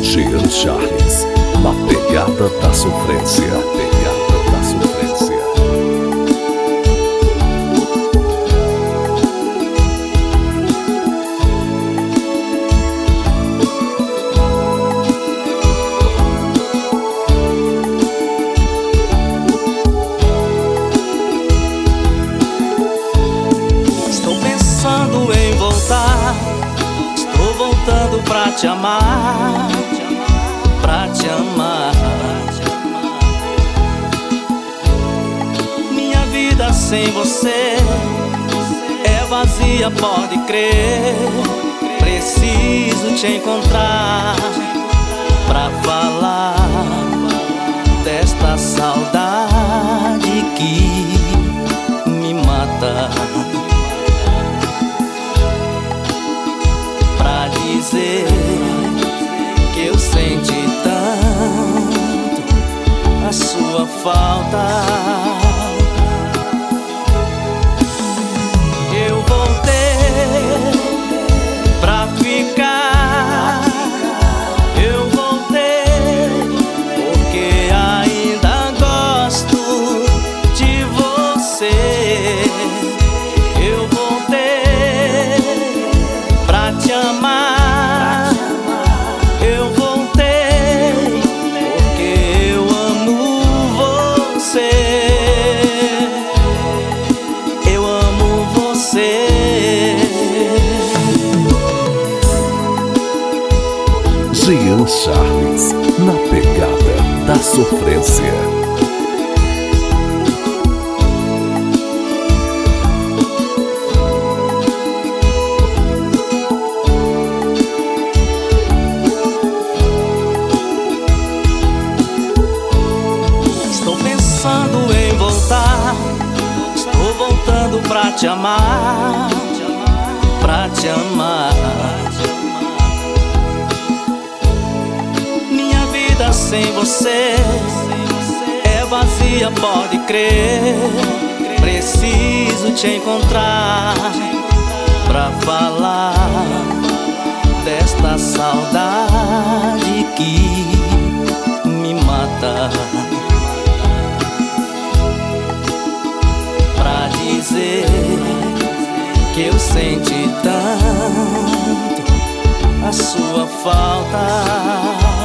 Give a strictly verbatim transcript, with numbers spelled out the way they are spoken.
Jean Charles, na pegada da sofrência. Pegada da sofrência. Estou pensando em voltar. Estou voltando pra te amar, pra te amar. Minha vida sem você é vazia, pode crer. Preciso te encontrar pra falar desta saudade que me mata. Pra dizer que eu senti tanto a sua falta. Eu voltei pra ficar. Eu voltei porque ainda gosto de você. Eu voltei pra te amar. Eu voltei porque eu amo você. Eu amo você. Jean Charles, na pegada da sofrência. Estou pensando em voltar. Estou voltando pra te amar, pra te amar. Minha vida sem você é vazia, pode crer. Preciso te encontrar pra falar desta saudade que me mata. Pra dizer que eu senti tanto a sua falta.